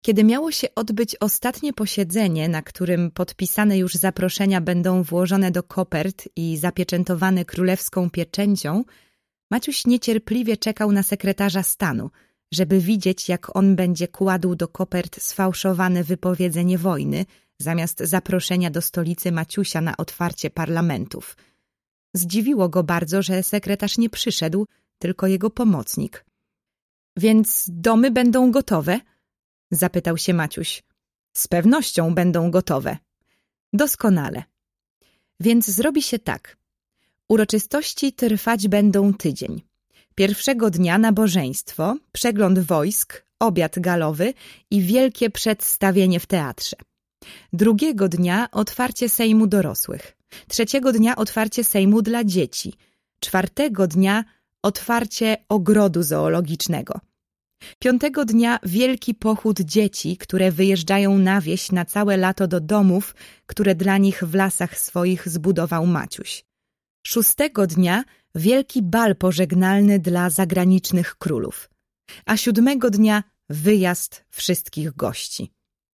Kiedy miało się odbyć ostatnie posiedzenie, na którym podpisane już zaproszenia będą włożone do kopert i zapieczętowane królewską pieczęcią, Maciuś niecierpliwie czekał na sekretarza stanu, żeby widzieć, jak on będzie kładł do kopert sfałszowane wypowiedzenie wojny zamiast zaproszenia do stolicy Maciusia na otwarcie parlamentów. Zdziwiło go bardzo, że sekretarz nie przyszedł, tylko jego pomocnik. — Więc domy będą gotowe? — zapytał się Maciuś. — Z pewnością będą gotowe. — Doskonale. Więc zrobi się tak. Uroczystości trwać będą tydzień. Pierwszego dnia nabożeństwo, przegląd wojsk, obiad galowy i wielkie przedstawienie w teatrze. Drugiego dnia otwarcie Sejmu dorosłych. Trzeciego dnia otwarcie Sejmu dla dzieci. Czwartego dnia otwarcie ogrodu zoologicznego. Piątego dnia wielki pochód dzieci, które wyjeżdżają na wieś na całe lato do domów, które dla nich w lasach swoich zbudował Maciuś. Szóstego dnia wielki bal pożegnalny dla zagranicznych królów. A siódmego dnia wyjazd wszystkich gości.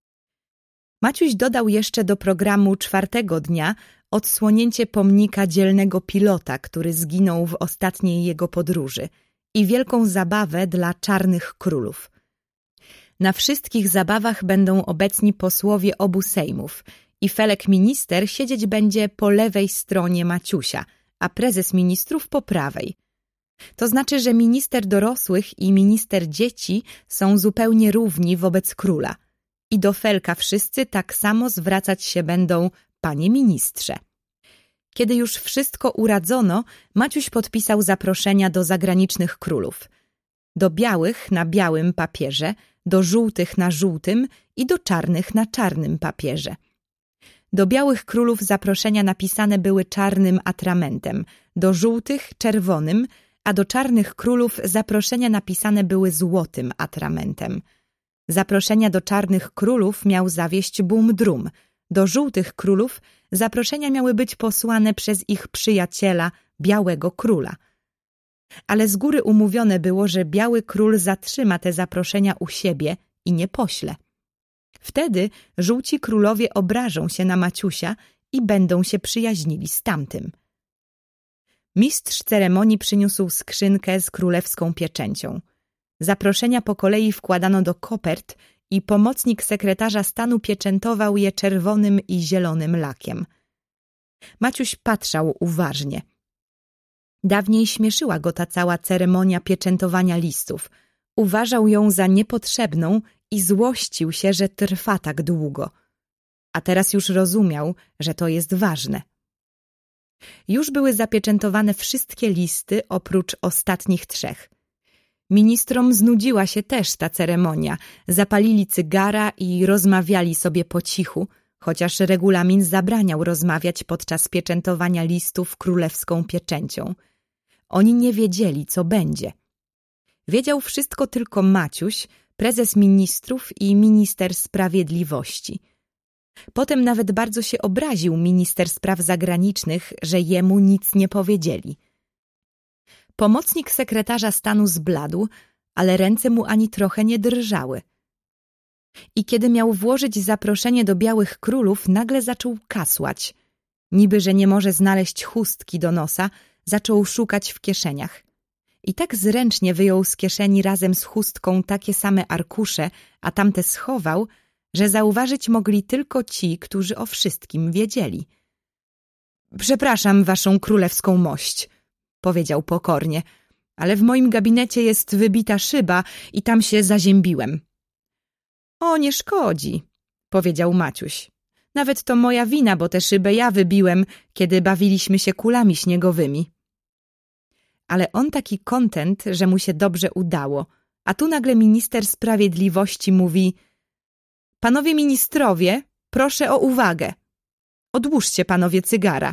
Maciuś dodał jeszcze do programu czwartego dnia odsłonięcie pomnika dzielnego pilota, który zginął w ostatniej jego podróży, i wielką zabawę dla czarnych królów. Na wszystkich zabawach będą obecni posłowie obu sejmów i Felek minister siedzieć będzie po lewej stronie Maciusia, a prezes ministrów po prawej. To znaczy, że minister dorosłych i minister dzieci są zupełnie równi wobec króla i do Felka wszyscy tak samo zwracać się będą: panie ministrze. Kiedy już wszystko uradzono, Maciuś podpisał zaproszenia do zagranicznych królów. Do białych na białym papierze, do żółtych na żółtym i do czarnych na czarnym papierze. Do białych królów zaproszenia napisane były czarnym atramentem, do żółtych czerwonym, a do czarnych królów zaproszenia napisane były złotym atramentem. Zaproszenia do czarnych królów miał zawieść Bum-Drum, do żółtych królów zaproszenia miały być posłane przez ich przyjaciela, Białego Króla. Ale z góry umówione było, że Biały Król zatrzyma te zaproszenia u siebie i nie pośle. Wtedy żółci królowie obrażą się na Maciusia i będą się przyjaźnili z tamtym. Mistrz ceremonii przyniósł skrzynkę z królewską pieczęcią. Zaproszenia po kolei wkładano do kopert i pomocnik sekretarza stanu pieczętował je czerwonym i zielonym lakiem. Maciuś patrzał uważnie. Dawniej śmieszyła go ta cała ceremonia pieczętowania listów. Uważał ją za niepotrzebną i złościł się, że trwa tak długo. A teraz już rozumiał, że to jest ważne. Już były zapieczętowane wszystkie listy oprócz ostatnich 3. Ministrom znudziła się też ta ceremonia. Zapalili cygara i rozmawiali sobie po cichu, chociaż regulamin zabraniał rozmawiać podczas pieczętowania listów królewską pieczęcią. Oni nie wiedzieli, co będzie. Wiedział wszystko tylko Maciuś, prezes ministrów i minister sprawiedliwości. Potem nawet bardzo się obraził minister spraw zagranicznych, że jemu nic nie powiedzieli. Pomocnik sekretarza stanu zbladł, ale ręce mu ani trochę nie drżały. I kiedy miał włożyć zaproszenie do białych królów, nagle zaczął kasłać. Niby, że nie może znaleźć chustki do nosa, zaczął szukać w kieszeniach. I tak zręcznie wyjął z kieszeni razem z chustką takie same arkusze, a tamte schował, że zauważyć mogli tylko ci, którzy o wszystkim wiedzieli. — Przepraszam, waszą królewską mość — powiedział pokornie, ale w moim gabinecie jest wybita szyba i tam się zaziębiłem. — O, nie szkodzi — powiedział Maciuś. — Nawet to moja wina, bo tę szybę ja wybiłem, kiedy bawiliśmy się kulami śniegowymi. Ale on taki kontent, że mu się dobrze udało, a tu nagle minister sprawiedliwości mówi: — Panowie ministrowie, proszę o uwagę. Odłóżcie panowie cygara.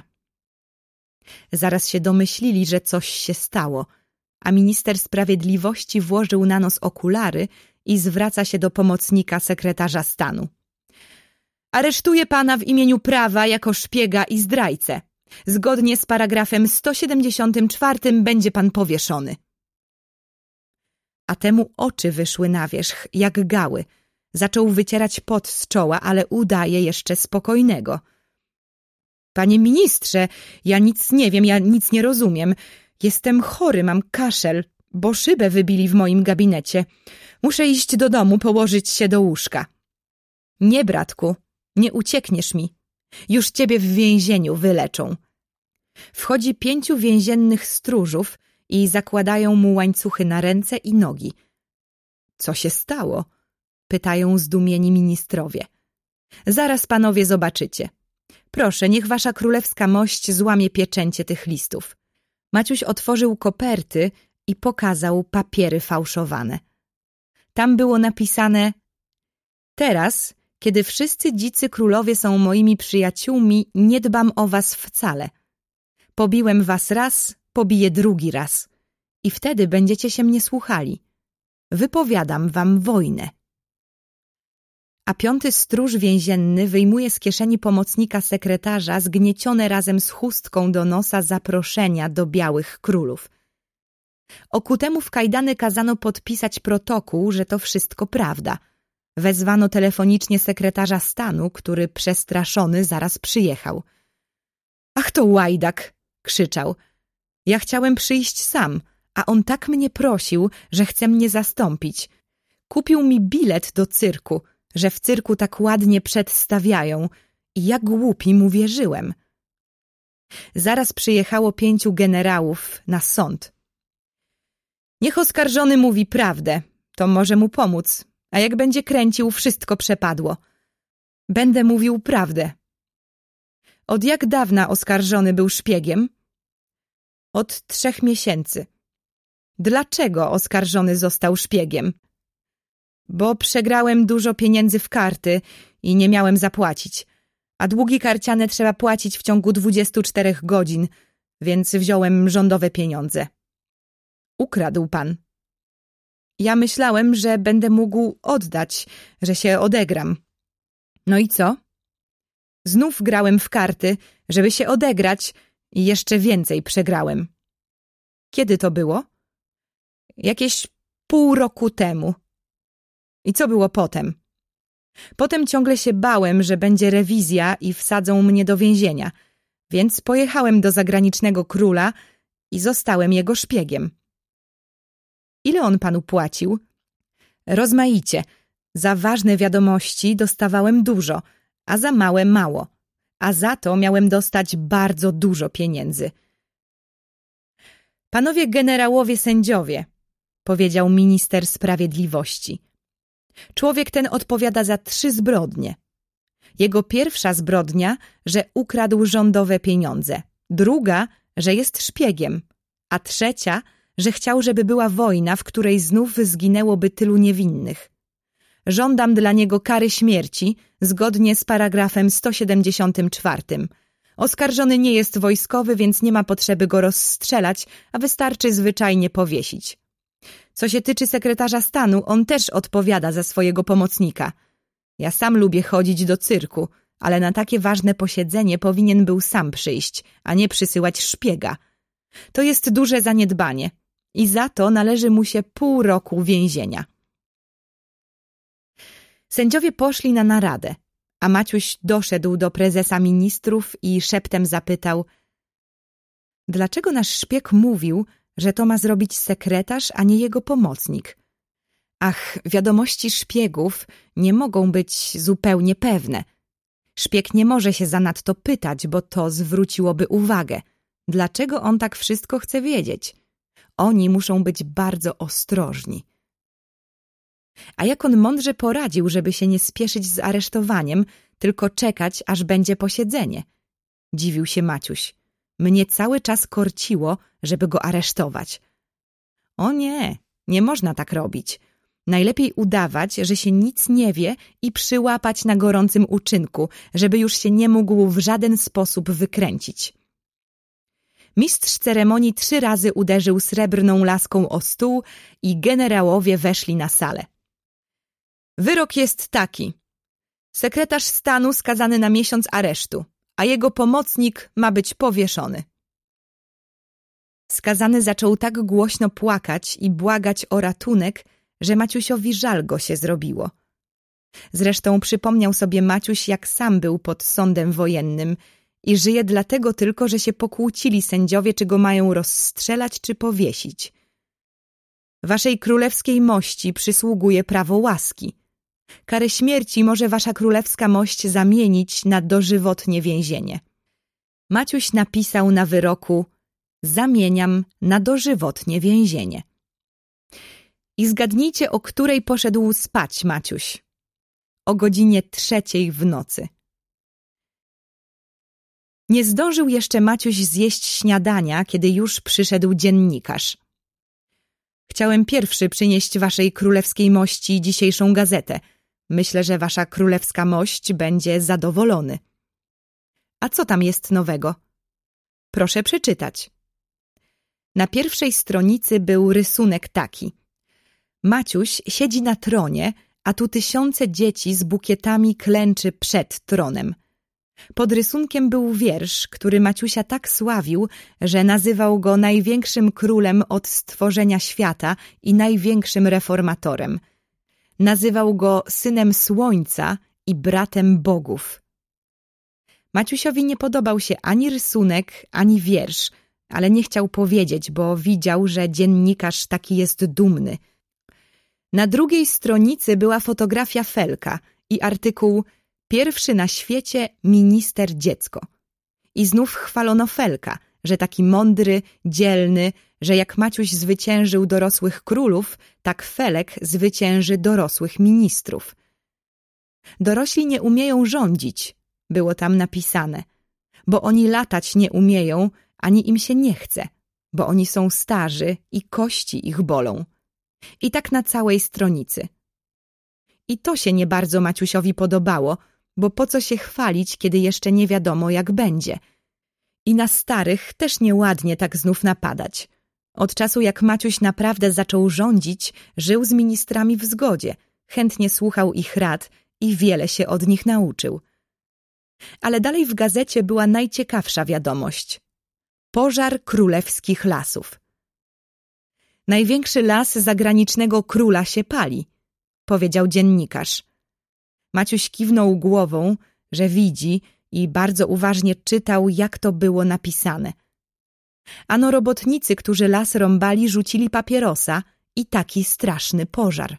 Zaraz się domyślili, że coś się stało, a minister sprawiedliwości włożył na nos okulary i zwraca się do pomocnika sekretarza stanu. — Aresztuję pana w imieniu prawa jako szpiega i zdrajcę. Zgodnie z paragrafem 174 będzie pan powieszony. A temu oczy wyszły na wierzch, jak gały. Zaczął wycierać pot z czoła, ale udaje jeszcze spokojnego. Panie ministrze, ja nic nie wiem, ja nic nie rozumiem. Jestem chory, mam kaszel, bo szybę wybili w moim gabinecie. Muszę iść do domu, położyć się do łóżka. Nie, bratku, nie uciekniesz mi. Już ciebie w więzieniu wyleczą. Wchodzi 5 więziennych stróżów i zakładają mu łańcuchy na ręce i nogi. Co się stało? Pytają zdumieni ministrowie. Zaraz panowie zobaczycie. Proszę, niech wasza królewska mość złamie pieczęcie tych listów. Maciuś otworzył koperty i pokazał papiery fałszowane. Tam było napisane: teraz, kiedy wszyscy dzicy królowie są moimi przyjaciółmi, nie dbam o was wcale. Pobiłem was raz, pobiję drugi raz. I wtedy będziecie się mnie słuchali. Wypowiadam wam wojnę. A 5. stróż więzienny wyjmuje z kieszeni pomocnika sekretarza zgniecione razem z chustką do nosa zaproszenia do białych królów. Okutemu w kajdany kazano podpisać protokół, że to wszystko prawda. Wezwano telefonicznie sekretarza stanu, który przestraszony zaraz przyjechał. Ach, to łajdak! Krzyczał. Ja chciałem przyjść sam, a on tak mnie prosił, że chce mnie zastąpić. Kupił mi bilet do cyrku, że w cyrku tak ładnie przedstawiają i ja głupi mu wierzyłem. Zaraz przyjechało 5 generałów na sąd. Niech oskarżony mówi prawdę, to może mu pomóc, a jak będzie kręcił, wszystko przepadło. Będę mówił prawdę. Od jak dawna oskarżony był szpiegiem? Od 3 miesięcy. Dlaczego oskarżony został szpiegiem? Bo przegrałem dużo pieniędzy w karty i nie miałem zapłacić, a długi karciane trzeba płacić w ciągu 24 godzin, więc wziąłem rządowe pieniądze. Ukradł pan. Ja myślałem, że będę mógł oddać, że się odegram. No i co? Znów grałem w karty, żeby się odegrać i jeszcze więcej przegrałem. Kiedy to było? Jakieś pół roku temu. I co było potem? Potem ciągle się bałem, że będzie rewizja i wsadzą mnie do więzienia, więc pojechałem do zagranicznego króla i zostałem jego szpiegiem. Ile on panu płacił? Rozmaicie. Za ważne wiadomości dostawałem dużo, a za małe mało. A za to miałem dostać bardzo dużo pieniędzy. Panowie generałowie sędziowie, powiedział minister sprawiedliwości. Człowiek ten odpowiada za 3 zbrodnie. Jego pierwsza zbrodnia, że ukradł rządowe pieniądze. Druga, że jest szpiegiem. A trzecia, że chciał, żeby była wojna, w której znów zginęłoby tylu niewinnych. Żądam dla niego kary śmierci, zgodnie z paragrafem 174. Oskarżony nie jest wojskowy, więc nie ma potrzeby go rozstrzelać, a wystarczy zwyczajnie powiesić. Co się tyczy sekretarza stanu, on też odpowiada za swojego pomocnika. Ja sam lubię chodzić do cyrku, ale na takie ważne posiedzenie powinien był sam przyjść, a nie przysyłać szpiega. To jest duże zaniedbanie i za to należy mu się pół roku więzienia. Sędziowie poszli na naradę, a Maciuś doszedł do prezesa ministrów i szeptem zapytał: dlaczego nasz szpieg mówił, że to ma zrobić sekretarz, a nie jego pomocnik? Ach, wiadomości szpiegów nie mogą być zupełnie pewne. Szpieg nie może się zanadto pytać, bo to zwróciłoby uwagę. Dlaczego on tak wszystko chce wiedzieć? Oni muszą być bardzo ostrożni. A jak on mądrze poradził, żeby się nie spieszyć z aresztowaniem, tylko czekać, aż będzie posiedzenie? Dziwił się Maciuś. Mnie cały czas korciło, żeby go aresztować. O nie, nie można tak robić. Najlepiej udawać, że się nic nie wie i przyłapać na gorącym uczynku, żeby już się nie mógł w żaden sposób wykręcić. Mistrz ceremonii 3 razy uderzył srebrną laską o stół i generałowie weszli na salę. Wyrok jest taki. Sekretarz stanu skazany na miesiąc aresztu, a jego pomocnik ma być powieszony. Skazany zaczął tak głośno płakać i błagać o ratunek, że Maciusiowi żal go się zrobiło. Zresztą przypomniał sobie Maciuś, jak sam był pod sądem wojennym i żyje dlatego tylko, że się pokłócili sędziowie, czy go mają rozstrzelać, czy powiesić. Waszej królewskiej mości przysługuje prawo łaski. Karę śmierci może wasza królewska mość zamienić na dożywotnie więzienie. Maciuś napisał na wyroku: zamieniam na dożywotnie więzienie. I zgadnijcie, o której poszedł spać Maciuś. O godzinie 3 w nocy. Nie zdążył jeszcze Maciuś zjeść śniadania, kiedy już przyszedł dziennikarz. Chciałem pierwszy przynieść waszej królewskiej mości dzisiejszą gazetę. Myślę, że wasza królewska mość będzie zadowolony. A co tam jest nowego? Proszę przeczytać. Na pierwszej stronicy był rysunek taki. Maciuś siedzi na tronie, a tu tysiące dzieci z bukietami klęczy przed tronem. Pod rysunkiem był wiersz, który Maciusia tak sławił, że nazywał go największym królem od stworzenia świata i największym reformatorem. Nazywał go synem słońca i bratem bogów. Maciusiowi nie podobał się ani rysunek, ani wiersz, ale nie chciał powiedzieć, bo widział, że dziennikarz taki jest dumny. Na drugiej stronicy była fotografia Felka i artykuł Pierwszy na świecie minister dziecko. I znów chwalono Felka, że taki mądry, dzielny, że jak Maciuś zwyciężył dorosłych królów, tak Felek zwycięży dorosłych ministrów. Dorośli nie umieją rządzić, było tam napisane, bo oni latać nie umieją, ani im się nie chce, bo oni są starzy i kości ich bolą. I tak na całej stronicy. I to się nie bardzo Maciusiowi podobało, bo po co się chwalić, kiedy jeszcze nie wiadomo, jak będzie. I na starych też nieładnie tak znów napadać. Od czasu, jak Maciuś naprawdę zaczął rządzić, żył z ministrami w zgodzie, chętnie słuchał ich rad i wiele się od nich nauczył. Ale dalej w gazecie była najciekawsza wiadomość. Pożar królewskich lasów. Największy las zagranicznego króla się pali, powiedział dziennikarz. Maciuś kiwnął głową, że widzi i bardzo uważnie czytał, jak to było napisane. Ano robotnicy, którzy las rąbali, rzucili papierosa i taki straszny pożar.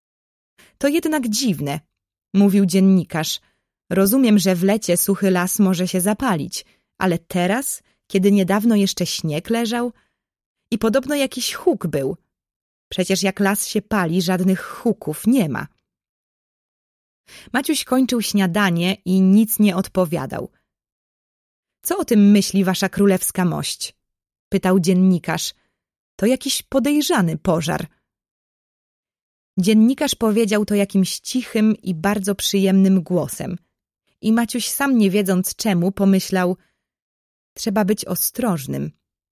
To jednak dziwne, mówił dziennikarz. Rozumiem, że w lecie suchy las może się zapalić, ale teraz, kiedy niedawno jeszcze śnieg leżał i podobno jakiś huk był. Przecież jak las się pali, żadnych huków nie ma. Maciuś kończył śniadanie i nic nie odpowiadał. Co o tym myśli wasza królewska mość? Pytał dziennikarz. To jakiś podejrzany pożar. Dziennikarz powiedział to jakimś cichym i bardzo przyjemnym głosem. I Maciuś sam nie wiedząc czemu pomyślał, trzeba być ostrożnym.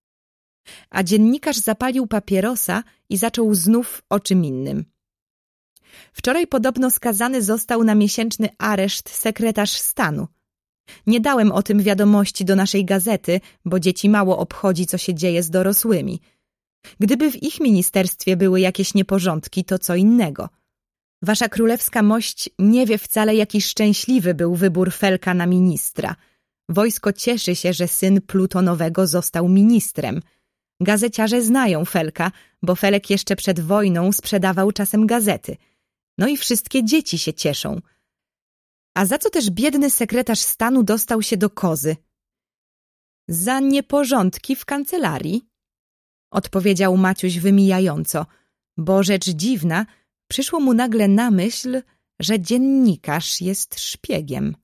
A dziennikarz zapalił papierosa i zaczął znów o czym innym. Wczoraj podobno skazany został na miesięczny areszt sekretarz stanu. Nie dałem o tym wiadomości do naszej gazety, bo dzieci mało obchodzi, co się dzieje z dorosłymi. Gdyby w ich ministerstwie były jakieś nieporządki, to co innego. Wasza królewska mość nie wie wcale, jaki szczęśliwy był wybór Felka na ministra. Wojsko cieszy się, że syn Plutonowego został ministrem. Gazeciarze znają Felka, bo Felek jeszcze przed wojną sprzedawał czasem gazety. No i wszystkie dzieci się cieszą. A za co też biedny sekretarz stanu dostał się do kozy? Za nieporządki w kancelarii, odpowiedział Maciuś wymijająco, bo rzecz dziwna, przyszło mu nagle na myśl, że dziennikarz jest szpiegiem.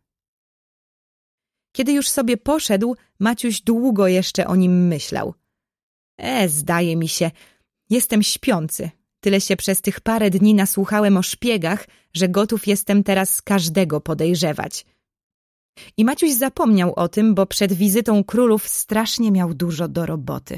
Kiedy już sobie poszedł, Maciuś długo jeszcze o nim myślał. Zdaje mi się, jestem śpiący. Tyle się przez tych parę dni nasłuchałem o szpiegach, że gotów jestem teraz każdego podejrzewać. I Maciuś zapomniał o tym, bo przed wizytą królów strasznie miał dużo do roboty.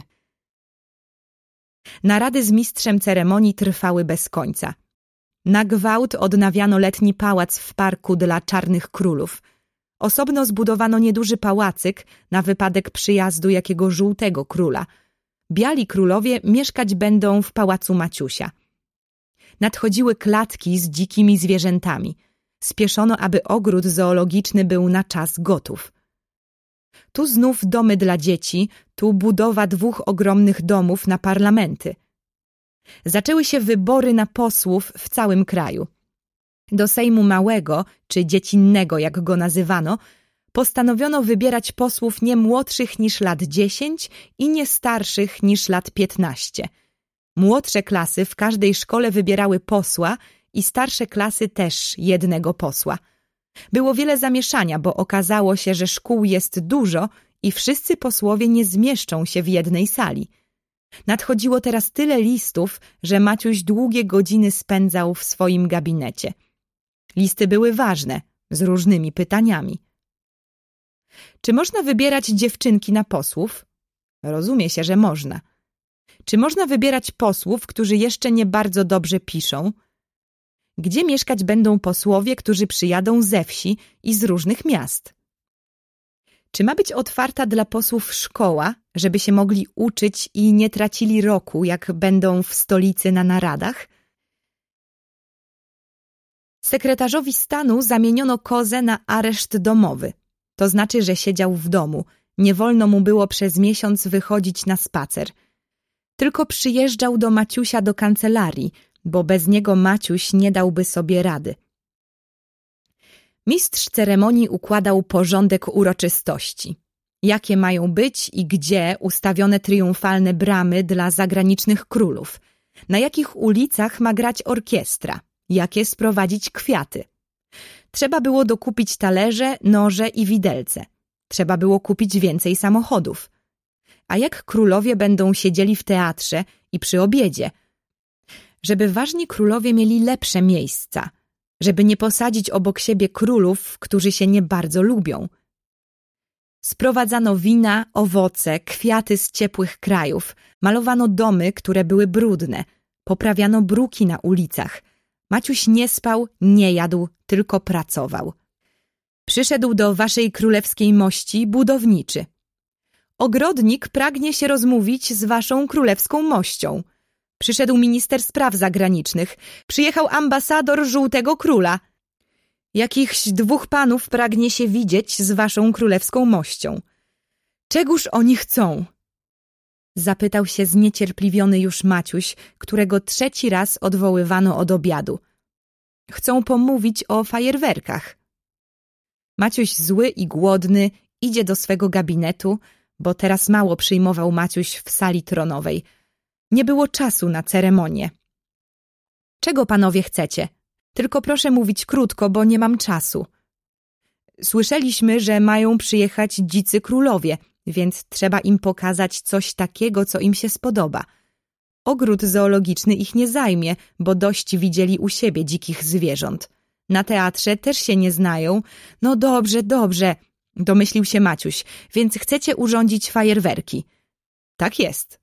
Narady z mistrzem ceremonii trwały bez końca. Na gwałt odnawiano letni pałac w parku dla czarnych królów. Osobno zbudowano nieduży pałacyk na wypadek przyjazdu jakiego żółtego króla. Biali królowie mieszkać będą w pałacu Maciusia. Nadchodziły klatki z dzikimi zwierzętami. Spieszono, aby ogród zoologiczny był na czas gotów. Tu znów domy dla dzieci, tu budowa 2 ogromnych domów na parlamenty. Zaczęły się wybory na posłów w całym kraju. Do Sejmu Małego, czy Dziecinnego, jak go nazywano, postanowiono wybierać posłów nie młodszych niż lat 10 i nie starszych niż lat 15. Młodsze klasy w każdej szkole wybierały posła i starsze klasy też jednego posła. Było wiele zamieszania, bo okazało się, że szkół jest dużo i wszyscy posłowie nie zmieszczą się w jednej sali. Nadchodziło teraz tyle listów, że Maciuś długie godziny spędzał w swoim gabinecie. Listy były ważne, z różnymi pytaniami. Czy można wybierać dziewczynki na posłów? Rozumie się, że można. Czy można wybierać posłów, którzy jeszcze nie bardzo dobrze piszą? Gdzie mieszkać będą posłowie, którzy przyjadą ze wsi i z różnych miast? Czy ma być otwarta dla posłów szkoła, żeby się mogli uczyć i nie tracili roku, jak będą w stolicy na naradach? Sekretarzowi stanu zamieniono Kozę na areszt domowy. To znaczy, że siedział w domu. Nie wolno mu było przez miesiąc wychodzić na spacer. Tylko przyjeżdżał do Maciusia do kancelarii, bo bez niego Maciuś nie dałby sobie rady. Mistrz ceremonii układał porządek uroczystości. Jakie mają być i gdzie ustawione triumfalne bramy dla zagranicznych królów? Na jakich ulicach ma grać orkiestra? Jakie sprowadzić kwiaty? Trzeba było dokupić talerze, noże i widelce. Trzeba było kupić więcej samochodów. A jak królowie będą siedzieli w teatrze i przy obiedzie? Żeby ważni królowie mieli lepsze miejsca, żeby nie posadzić obok siebie królów, którzy się nie bardzo lubią. Sprowadzano wina, owoce, kwiaty z ciepłych krajów, malowano domy, które były brudne, poprawiano bruki na ulicach. Maciuś nie spał, nie jadł, tylko pracował. Przyszedł do waszej królewskiej mości budowniczy. Ogrodnik pragnie się rozmówić z waszą królewską mością. Przyszedł minister spraw zagranicznych. Przyjechał ambasador Żółtego Króla. Jakichś 2 panów pragnie się widzieć z waszą królewską mością. Czegóż oni chcą? Zapytał się zniecierpliwiony już Maciuś, którego 3. raz odwoływano od obiadu. Chcą pomówić o fajerwerkach. Maciuś zły i głodny idzie do swego gabinetu, bo teraz mało przyjmował Maciuś w sali tronowej. Nie było czasu na ceremonię. Czego panowie chcecie? Tylko proszę mówić krótko, bo nie mam czasu. Słyszeliśmy, że mają przyjechać dzicy królowie, więc trzeba im pokazać coś takiego, co im się spodoba. Ogród zoologiczny ich nie zajmie, bo dość widzieli u siebie dzikich zwierząt. Na teatrze też się nie znają. No dobrze, dobrze, domyślił się Maciuś, więc chcecie urządzić fajerwerki. Tak jest.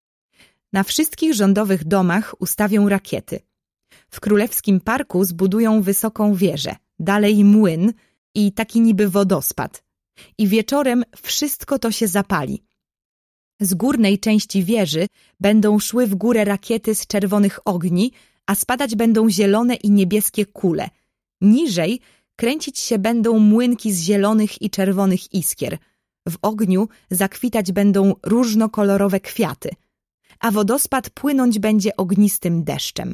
Na wszystkich rządowych domach ustawią rakiety. W Królewskim Parku zbudują wysoką wieżę, dalej młyn i taki niby wodospad. I wieczorem wszystko to się zapali. Z górnej części wieży będą szły w górę rakiety z czerwonych ogni, a spadać będą zielone i niebieskie kule. Niżej kręcić się będą młynki z zielonych i czerwonych iskier. W ogniu zakwitać będą różnokolorowe kwiaty, a wodospad płynąć będzie ognistym deszczem.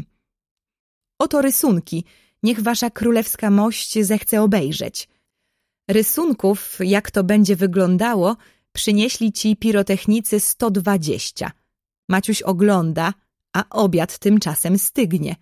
Oto rysunki, niech wasza królewska mość zechce obejrzeć. Rysunków, jak to będzie wyglądało, przynieśli ci pirotechnicy 120. Maciuś ogląda, a obiad tymczasem stygnie.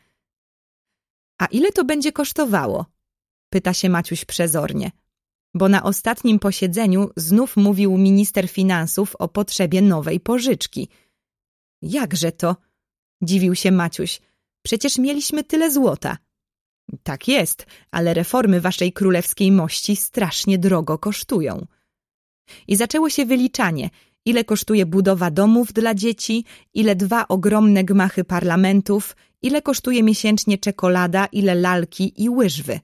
A ile to będzie kosztowało? Pyta się Maciuś przezornie, bo na ostatnim posiedzeniu znów mówił minister finansów o potrzebie nowej pożyczki. Jakże to? Dziwił się Maciuś. Przecież mieliśmy tyle złota. Tak jest, ale reformy waszej królewskiej mości strasznie drogo kosztują. I zaczęło się wyliczanie, ile kosztuje budowa domów dla dzieci, ile 2 ogromne gmachy parlamentów, ile kosztuje miesięcznie czekolada, ile lalki i łyżwy.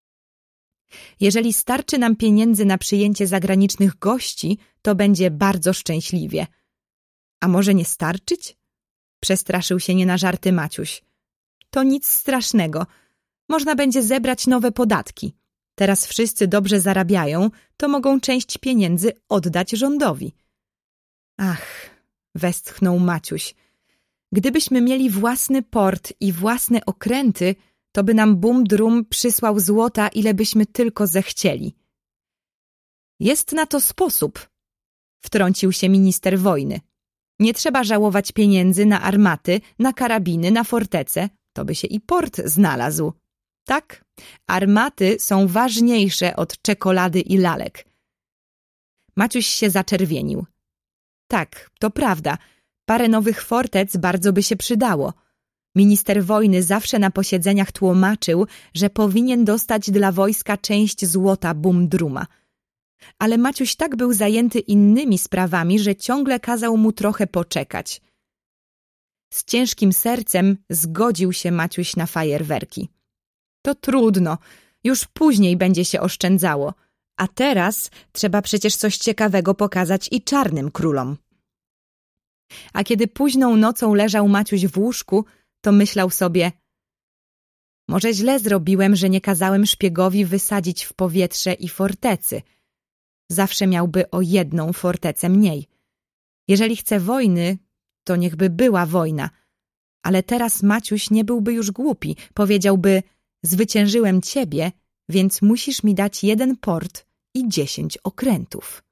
Jeżeli starczy nam pieniędzy na przyjęcie zagranicznych gości, to będzie bardzo szczęśliwie. A może nie starczyć? Przestraszył się nie na żarty Maciuś. To nic strasznego. Można będzie zebrać nowe podatki. Teraz wszyscy dobrze zarabiają, to mogą część pieniędzy oddać rządowi. Ach, westchnął Maciuś. Gdybyśmy mieli własny port i własne okręty, to by nam Bum-Drum przysłał złota, ile byśmy tylko zechcieli. Jest na to sposób, wtrącił się minister wojny. Nie trzeba żałować pieniędzy na armaty, na karabiny, na fortece, to by się i port znalazł. Tak, armaty są ważniejsze od czekolady i lalek. Maciuś się zaczerwienił. Tak, to prawda, parę nowych fortec bardzo by się przydało. Minister wojny zawsze na posiedzeniach tłumaczył, że powinien dostać dla wojska część złota Bum-Druma. Ale Maciuś tak był zajęty innymi sprawami, że ciągle kazał mu trochę poczekać. Z ciężkim sercem zgodził się Maciuś na fajerwerki. To trudno, już później będzie się oszczędzało, a teraz trzeba przecież coś ciekawego pokazać i czarnym królom. A kiedy późną nocą leżał Maciuś w łóżku, to myślał sobie: może źle zrobiłem, że nie kazałem szpiegowi wysadzić w powietrze i fortecy. Zawsze miałby o jedną fortecę mniej. Jeżeli chce wojny, to niechby była wojna. Ale teraz Maciuś nie byłby już głupi. Powiedziałby: zwyciężyłem ciebie, więc musisz mi dać 1 port i 10 okrętów.